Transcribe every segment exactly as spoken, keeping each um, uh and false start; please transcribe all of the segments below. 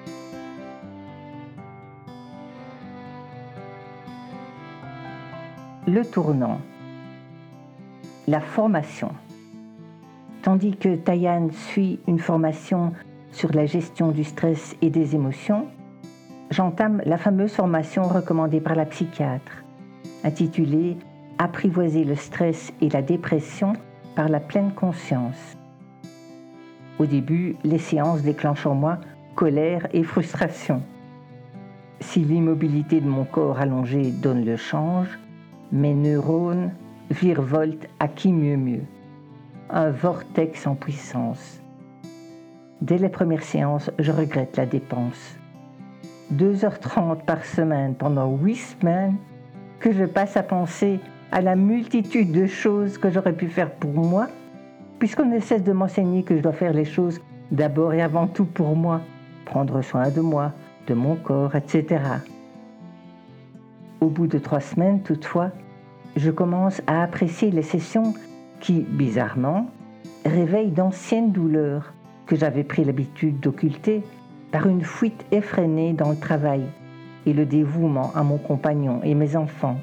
Le tournant. La formation. Tandis que Taïan suit une formation sur la gestion du stress et des émotions, j'entame la fameuse formation recommandée par la psychiatre, intitulée « Apprivoiser le stress et la dépression par la pleine conscience ». Au début, les séances déclenchent en moi colère et frustration. Si l'immobilité de mon corps allongé donne le change, mes neurones virevoltent à qui mieux mieux. Un vortex en puissance. Dès les premières séances, je regrette la dépense. deux heures trente par semaine pendant huit semaines que je passe à penser à la multitude de choses que j'aurais pu faire pour moi, puisqu'on ne cesse de m'enseigner que je dois faire les choses d'abord et avant tout pour moi, prendre soin de moi, de mon corps, et cetera. Au bout de trois semaines, toutefois, je commence à apprécier les sessions qui, bizarrement, réveillent d'anciennes douleurs que j'avais pris l'habitude d'occulter par une fuite effrénée dans le travail et le dévouement à mon compagnon et mes enfants.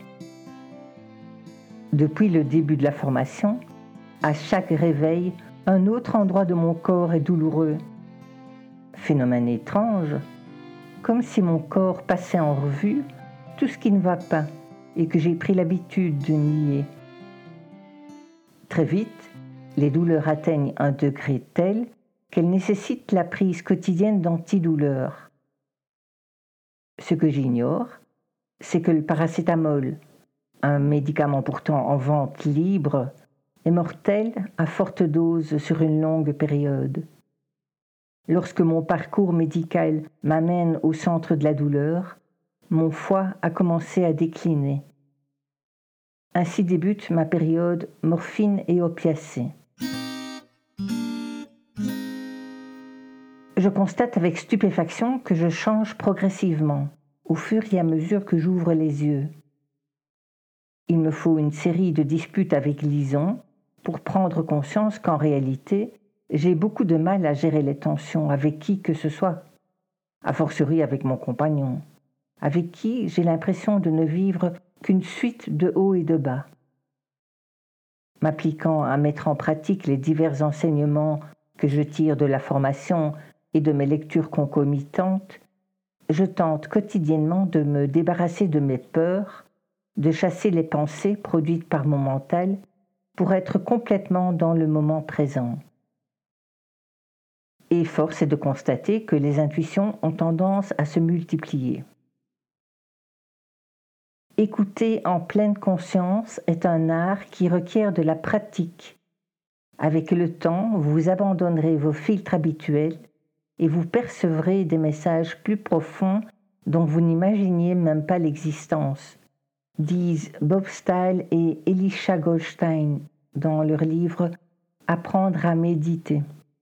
Depuis le début de la formation, à chaque réveil, un autre endroit de mon corps est douloureux. Phénomène étrange, comme si mon corps passait en revue tout ce qui ne va pas et que j'ai pris l'habitude de nier. Très vite, les douleurs atteignent un degré tel qu'elles nécessitent la prise quotidienne d'antidouleurs. Ce que j'ignore, c'est que le paracétamol, un médicament pourtant en vente libre, est mortel à forte dose sur une longue période. Lorsque mon parcours médical m'amène au centre de la douleur, mon foie a commencé à décliner. Ainsi débute ma période morphine et opiacée. Je constate avec stupéfaction que je change progressivement, au fur et à mesure que j'ouvre les yeux. Il me faut une série de disputes avec Lison pour prendre conscience qu'en réalité, j'ai beaucoup de mal à gérer les tensions avec qui que ce soit, a fortiori avec mon compagnon, avec qui j'ai l'impression de ne vivre qu'une suite de hauts et de bas. M'appliquant à mettre en pratique les divers enseignements que je tire de la formation et de mes lectures concomitantes, je tente quotidiennement de me débarrasser de mes peurs, de chasser les pensées produites par mon mental pour être complètement dans le moment présent. Et force est de constater que les intuitions ont tendance à se multiplier. Écouter en pleine conscience est un art qui requiert de la pratique. Avec le temps, vous abandonnerez vos filtres habituels et vous percevrez des messages plus profonds dont vous n'imaginiez même pas l'existence, disent Bob Stahl et Elisha Goldstein dans leur livre « Apprendre à méditer ».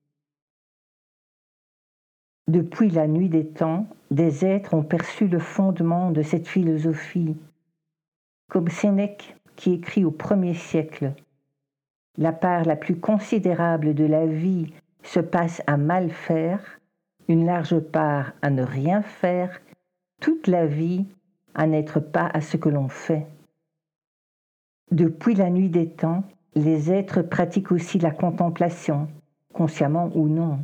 Depuis la nuit des temps, des êtres ont perçu le fondement de cette philosophie, comme Sénèque qui écrit au premier siècle. La part la plus considérable de la vie se passe à mal faire, une large part à ne rien faire, toute la vie à n'être pas à ce que l'on fait. Depuis la nuit des temps, les êtres pratiquent aussi la contemplation, consciemment ou non.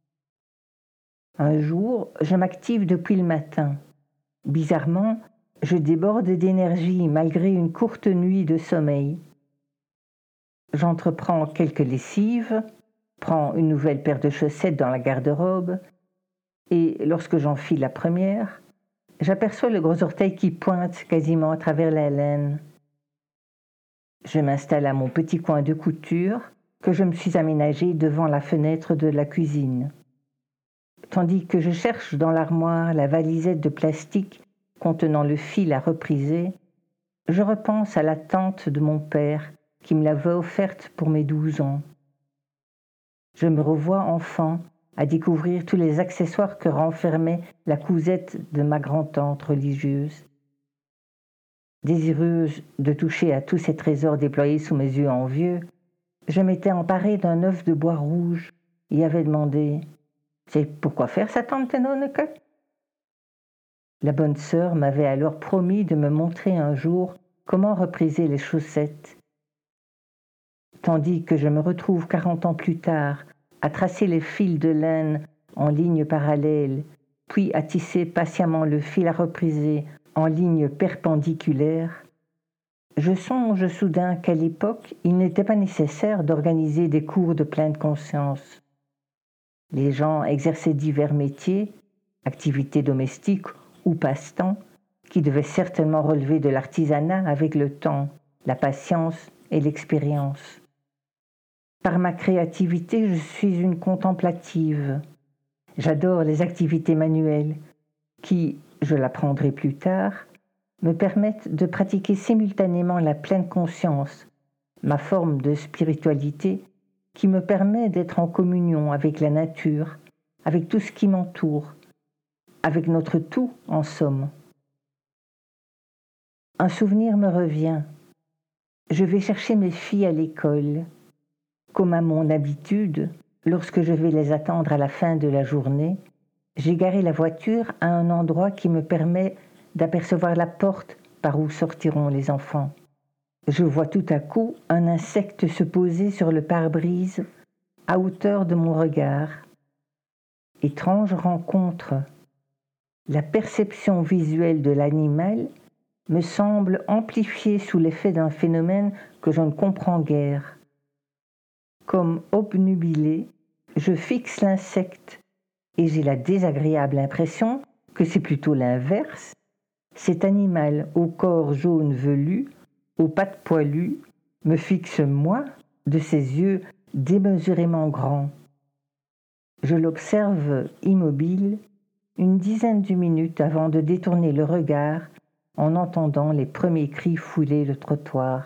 Un jour, je m'active depuis le matin. Bizarrement, je déborde d'énergie malgré une courte nuit de sommeil. J'entreprends quelques lessives, prends une nouvelle paire de chaussettes dans la garde-robe, et lorsque j'enfile la première, j'aperçois le gros orteil qui pointe quasiment à travers la laine. Je m'installe à mon petit coin de couture que je me suis aménagé devant la fenêtre de la cuisine. Tandis que je cherche dans l'armoire la valisette de plastique contenant le fil à repriser, je repense à la tante de mon père qui me l'avait offerte pour mes douze ans. Je me revois enfant à découvrir tous les accessoires que renfermait la cousette de ma grand-tante religieuse. Désireuse de toucher à tous ces trésors déployés sous mes yeux envieux, je m'étais emparée d'un œuf de bois rouge et avais demandé C'est pourquoi faire ça, tante Tennonneke ?» La bonne sœur m'avait alors promis de me montrer un jour comment repriser les chaussettes. Tandis que je me retrouve quarante ans plus tard à tracer les fils de laine en ligne parallèle, puis à tisser patiemment le fil à repriser en ligne perpendiculaire, je songe soudain qu'à l'époque, il n'était pas nécessaire d'organiser des cours de pleine conscience. Les gens exerçaient divers métiers, activités domestiques ou passe-temps, qui devaient certainement relever de l'artisanat avec le temps, la patience et l'expérience. Par ma créativité, je suis une contemplative. J'adore les activités manuelles qui, je l'apprendrai plus tard, me permettent de pratiquer simultanément la pleine conscience, ma forme de spiritualité qui me permet d'être en communion avec la nature, avec tout ce qui m'entoure, avec notre tout en somme. Un souvenir me revient. Je vais chercher mes filles à l'école. Comme à mon habitude, lorsque je vais les attendre à la fin de la journée, j'ai garé la voiture à un endroit qui me permet d'apercevoir la porte par où sortiront les enfants. Je vois tout à coup un insecte se poser sur le pare-brise à hauteur de mon regard. Étrange rencontre. La perception visuelle de l'animal me semble amplifiée sous l'effet d'un phénomène que je ne comprends guère. Comme obnubilé, je fixe l'insecte et j'ai la désagréable impression que c'est plutôt l'inverse. Cet animal au corps jaune velu, aux pattes poilues, me fixe moi de ses yeux démesurément grands. Je l'observe immobile une dizaine de minutes avant de détourner le regard en entendant les premiers cris fouler le trottoir.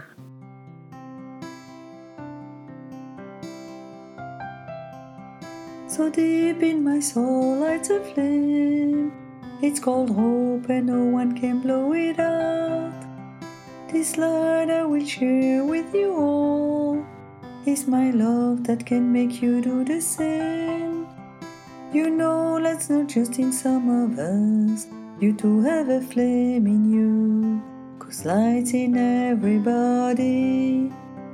So deep in my soul lights a flame. It's called hope and no one can blow it out. This light I will share with you all. It's my love that can make you do the same. You know that's not just in some of us. You too have a flame in you, 'cause light's in everybody.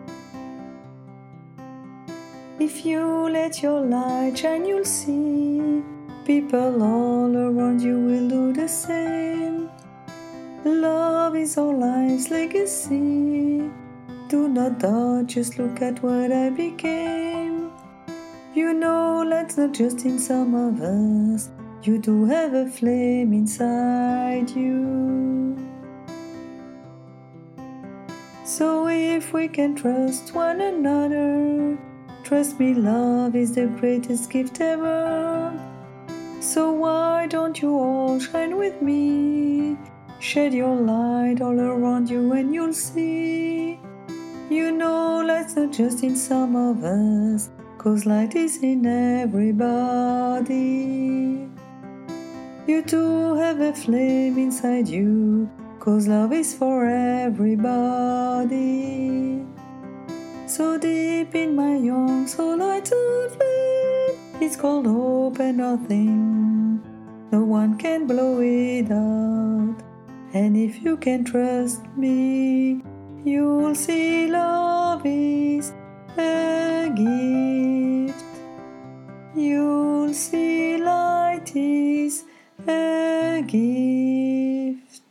If you let your light shine, you'll see people all around you will do the same. Love is our life's legacy. Do not doubt, just look at what I became. You know that's not just in some of us. You do have a flame inside you. So if we can trust one another, trust me, love is the greatest gift ever. So why don't you all shine with me? Shed your light all around you and you'll see. You know light's not just in some of us, 'cause light is in everybody. You too have a flame inside you, 'cause love is for everybody. So deep in my young soul lights a flame. It's called hope and nothing, no one can blow it out. And if you can trust me, you'll see love is a gift. You'll see light is a gift.